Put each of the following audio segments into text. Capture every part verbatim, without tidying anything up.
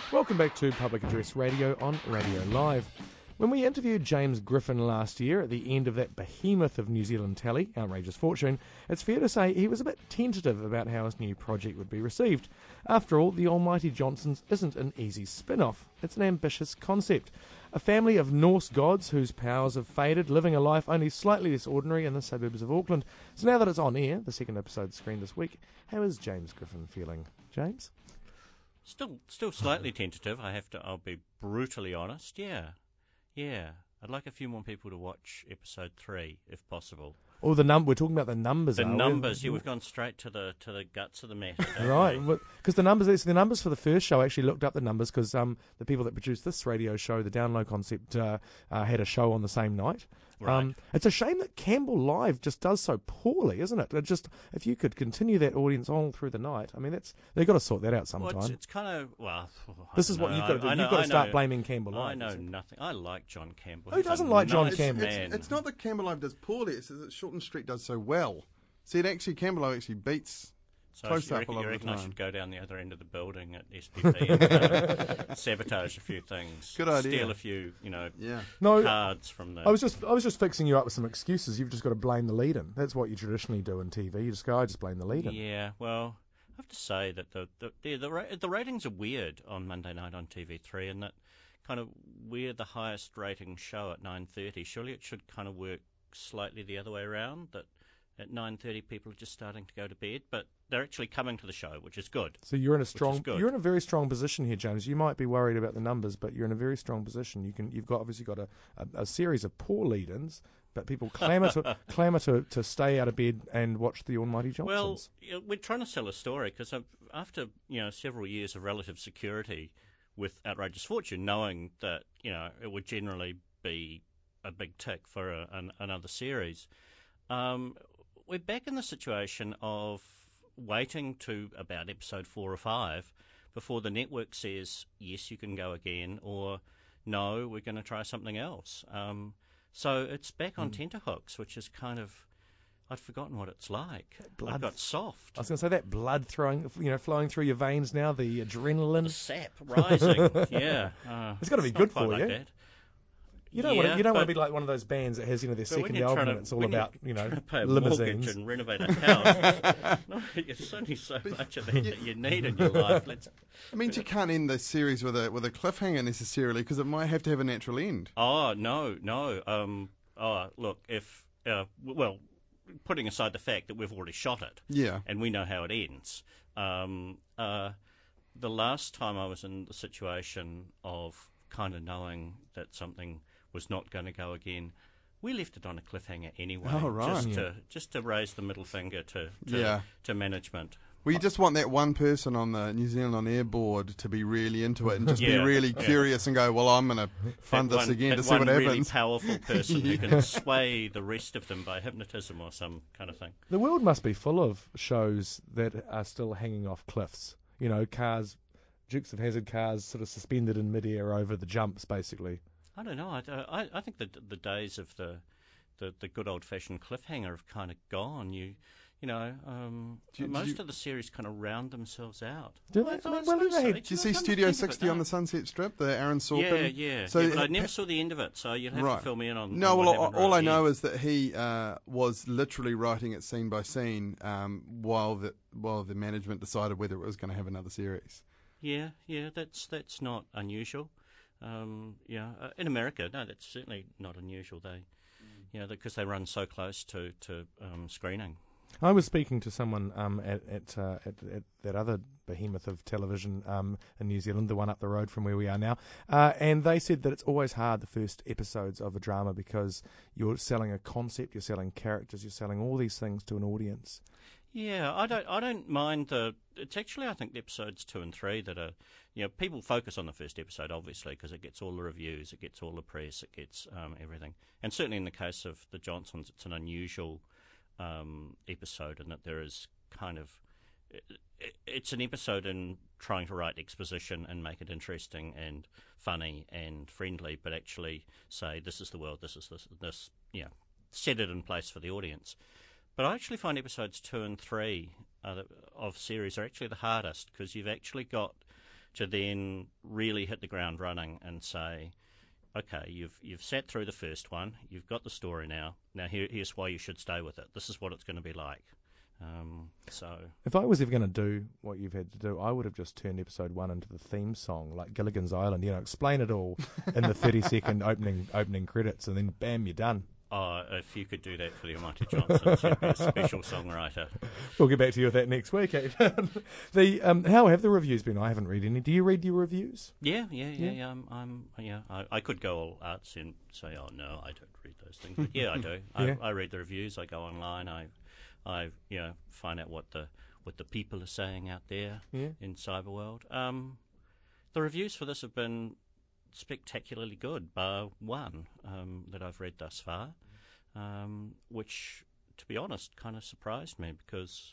Welcome back to Public Address Radio on Radio Live. When we interviewed James Griffin last year at the end of that behemoth of New Zealand telly, Outrageous Fortune, it's fair to say he was a bit tentative about how his new project would be received. After all, The Almighty Johnsons isn't an easy spin-off. It's an ambitious concept. A family of Norse gods whose powers have faded, living a life only slightly less ordinary in the suburbs of Auckland. So now that it's on air, the second episode screened this week, how is James Griffin feeling? James? Still, still slightly tentative. I have to. I'll be brutally honest. Yeah, yeah. I'd like a few more people to watch episode three, if possible. Oh, the num. We're talking about the numbers. The are numbers. we? Yeah, we've gone straight to the to the guts of the matter. Right, because the numbers. The numbers for the first show. I actually looked up the numbers because um the people that produced this radio show, the Download Concept, uh, uh, had a show on the same night. Right. Um, it's a shame that Campbell Live just does so poorly, isn't it? It just if you could continue that audience all through the night, I mean, that's they've got to sort that out sometime. Well, it's, it's kind of well. This is what you've got to do. You've got to start blaming Campbell Live. I know nothing. I like John Campbell. Who He's doesn't a like John nice Campbell? man. It's, it's not that Campbell Live does poorly, it's that Shorten Street does so well. See, it actually, Campbell Live actually beats So close you up reckon, a lot you of reckon the I time. should go down the other end of the building at S P P and uh, sabotage a few things? Good idea. Steal a few, you know, Yeah. No, cards from the... I was just I was just fixing you up with some excuses. You've just got to blame the lead-in. That's what you traditionally do in T V. You just go, I just blame the lead-in. Yeah, well, I have to say that the the the, the, ra- the ratings are weird on Monday night on T V three, and that kind of we're the highest rating show at nine thirty. Surely it should kind of work slightly the other way around, that at nine thirty people are just starting to go to bed, but they're actually coming to the show, which is good. So you're in a is strong, good. you're in a very strong position here, James. You might be worried about the numbers, but you're in a very strong position. You can, you've got obviously got a, a, a series of poor lead-ins, but people clamour to clamour to, to stay out of bed and watch the Almighty Johnsons. Well, you know, we're trying to sell a story because after you know several years of relative security with Outrageous Fortune, knowing that you know it would generally be a big tick for a, an, another series. Um, We're back in the situation of waiting to about episode four or five before the network says, yes, you can go again, or no, we're going to try something else. Um, so it's back on mm. tenterhooks, which is kind of, I'd forgotten what it's like. Blood. I've got soft. I was going to say that blood throwing, you know, flowing through your veins now, the adrenaline. The sap rising, yeah. Uh, it's got to be it's good not for quite you. like that. You don't yeah, want to, you don't want but- to be like one of those bands that has, you know, their But when second you're album trying and to- it's all when you're about, you know, trying to pay a limousines. mortgage and renovate a house. no, there's only so much of that that you need in your life. Let's. I mean, you can't end the series with a with a cliffhanger necessarily because it might have to have a natural end. Oh no, no. Um. Oh, look. If uh, w- well, putting aside the fact that we've already shot it, Yeah. and we know how it ends. Um. Uh. The last time I was in the situation of kind of knowing that something was not going to go again, we left it on a cliffhanger anyway. Oh, right. Just Yeah. to just to raise the middle finger to to, Yeah. to management. Well, you just want that one person on the New Zealand On Air board to be really into it and just Yeah, be really yeah. curious and go, well, I'm going to fund That this one- again that to see one what really happens. powerful person who can sway the rest of them by hypnotism or some kind of thing. The world must be full of shows that are still hanging off cliffs. You know, cars, Dukes of Hazzard cars sort of suspended in midair over the jumps, basically. I don't know. I, I, I think the the days of the the, the good old fashioned cliffhanger have kind of gone. You you know, um, Do you- do most you- of the series kind of round themselves out. Do Well, they? I I mean, suppose well, so. they- Did you know, see come to Studio think of it, sixty on no. the Sunset Strip, the Aaron Sorkin? Yeah, yeah. So yeah, but I ha- never saw the end of it, so you'd have Right. to fill me in on. No, on well, what all, happened all right I at the know end. is that he uh, was literally writing it scene by scene um, while the while the management decided whether it was going to have another series. Yeah, yeah. That's that's not unusual. Um, yeah, uh, in America, no, that's certainly not unusual. They, you know, because they run so close to to um, screening. I was speaking to someone um, at at, uh, at at that other behemoth of television um, in New Zealand, the one up the road from where we are now, uh, and they said that it's always hard the first episodes of a drama because you're selling a concept, you're selling characters, you're selling all these things to an audience. Yeah, I don't. I don't mind the. It's actually, I think, the episodes two and three that are. You know, people focus on the first episode obviously because it gets all the reviews, it gets all the press, it gets um, everything. And certainly in the case of the Johnsons, it's an unusual um, episode in that there is kind of. It, it's an episode in trying to write exposition and make it interesting and funny and friendly, but actually say this is the world, this is this, this. You know, set it in place for the audience. But I actually find episodes two and three uh, of series are actually the hardest because you've actually got to then really hit the ground running and say, okay, you've you've sat through the first one, you've got the story now. Now here, here's why you should stay with it. This is what it's going to be like. Um, so, if I was ever going to do what you've had to do, I would have just turned episode one into the theme song, like Gilligan's Island. You know, explain it all in the thirty second opening opening credits, and then bam, you're done. Oh, if you could do that for the Almighty Johnsons, you'd be a special songwriter. We'll get back to you with that next week. Eh? the um, how have the reviews been? I haven't read any. Do you read your reviews? Yeah, yeah, yeah. Yeah? yeah I'm, I'm, yeah. I, I could go all arts and say, oh no, I don't read those things. But yeah, I do. Yeah. I, I read the reviews. I go online. I, I, you know, find out what the what the people are saying out there Yeah. in Cyberworld. Um, the reviews for this have been spectacularly good, bar one um, that I've read thus far, um, which, to be honest, kind of surprised me because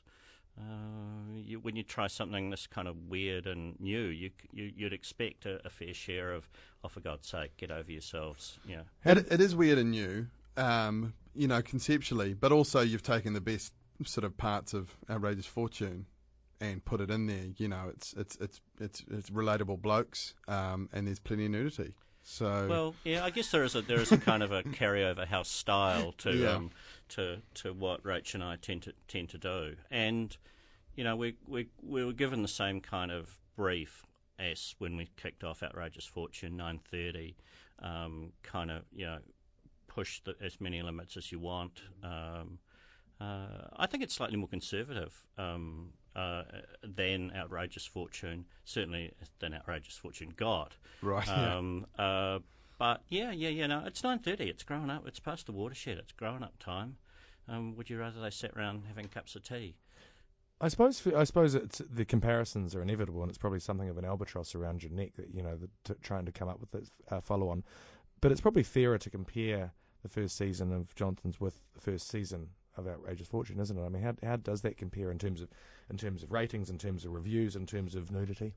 uh, you, when you try something this kind of weird and new, you, you, you'd expect a, a fair share of, oh, for God's sake, get over yourselves. You know. It, it is weird and new, um, you know, conceptually, but also you've taken the best sort of parts of Outrageous Fortune and put it in there. You know, it's it's it's it's, it's relatable blokes, um, and there's plenty of nudity. So well, yeah, I guess there is a there is a kind of a carryover house style to Yeah. um, to to what Rach and I tend to tend to do, and you know we we we were given the same kind of brief as when we kicked off Outrageous Fortune nine thirty, um, kind of you know push the, as many limits as you want. Um, uh, I think it's slightly more conservative um, uh, than Outrageous Fortune, certainly than Outrageous Fortune got. right, Um, uh, but yeah, yeah, yeah. No, it's nine thirty. It's grown up. It's past the watershed. It's grown up time. Um, would you rather they sat around having cups of tea? I suppose I suppose it's, the comparisons are inevitable, and it's probably something of an albatross around your neck that you know the, t- trying to come up with this uh, follow on. But it's probably fairer to compare the first season of Johnson's with the first season of Outrageous Fortune, isn't it? I mean, how how does that compare in terms of in terms of ratings, in terms of reviews, in terms of nudity?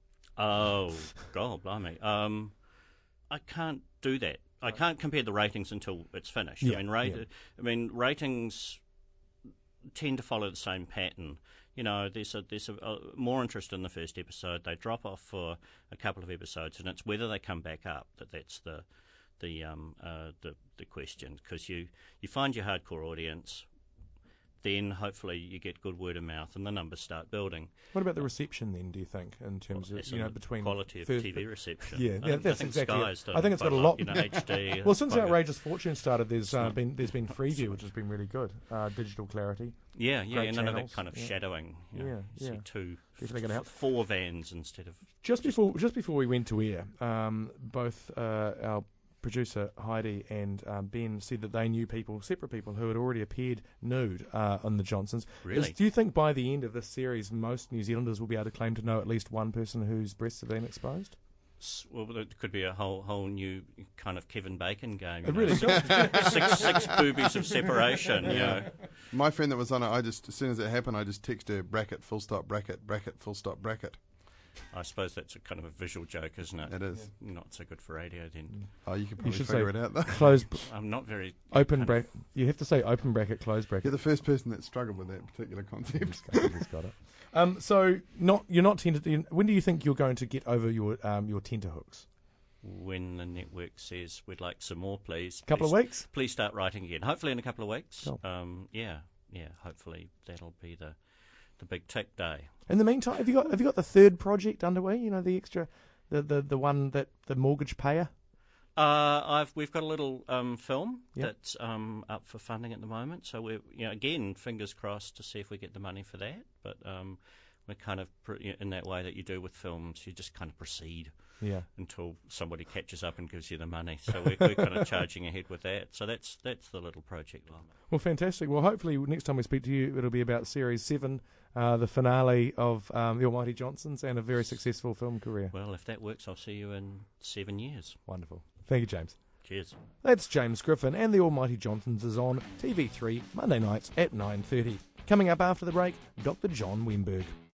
Oh, God, blimey. Um, I can't do that. I can't compare the ratings until it's finished. Yeah, I mean, rate, yeah. I mean, ratings tend to follow the same pattern. You know, there's a there's a, a more interest in the first episode. They drop off for a couple of episodes, and it's whether they come back up that that's the the um uh, the the question. Because you you find your hardcore audience, then hopefully you get good word of mouth, and the numbers start building. What about the reception then? Do you think in terms Well, of you know between quality of first, T V reception? Yeah, I yeah, think, that's I think exactly it. Sky's done I think it's got quite a lot- you know, H D. Well, since quite a- Outrageous Fortune started, there's uh, not- been there's been Freeview, which has been really good. Uh, digital clarity. Yeah, yeah, great and none of channels, that kind of yeah. shadowing. You know, Yeah, you see yeah. two, Definitely gonna help. four vans instead of. Just before just before we went to air, um, both uh, our producer Heidi and um, Ben said that they knew people, separate people, who had already appeared nude uh, on the Johnsons. Really? Is- do you think by the end of this series, most New Zealanders will be able to claim to know at least one person whose breasts have been exposed? S- Well, it could be a whole whole new kind of Kevin Bacon game. you It know, really six, six, six boobies of separation. You know. my friend that was on it, I just as soon as it happened, I just texted her bracket full stop bracket bracket full stop bracket. I suppose that's a kind of a visual joke, isn't it? It is. Not so good for radio then. Oh, you could probably should figure say- it out though. Close, I'm not very open kind of- bracket. You have to say open bracket, close bracket. You're the first person that struggled with that particular concept. He's got it. Um, so not you're not tender. When do you think you're going to get over your um, your tenterhooks? When the network says we'd like some more, please. Couple please, of weeks. Please start writing again. Hopefully in a couple of weeks. Cool. Um, yeah, yeah. Hopefully that'll be the the big tick day. In the meantime, have you got have you got the third project underway? You know, the extra, the the, the one that the mortgage payer. Uh, I've we've got a little um, film Yep. that's um, up for funding at the moment. So we're you know again fingers crossed to see if we get the money for that. But um, we're kind of pr- in that way that you do with films. You just kind of proceed Yeah. until somebody catches up and gives you the money. So we're, we're kind of charging ahead with that. So that's that's the little project. Line. Well, fantastic. Well, hopefully next time we speak to you, it'll be about Series seven, uh, the finale of um, The Almighty Johnsons, and a very successful film career. Well, if that works, I'll see you in seven years. Wonderful. Thank you, James. Cheers. That's James Griffin, and The Almighty Johnsons is on T V three Monday nights at nine thirty. Coming up after the break, Doctor John Wemberg.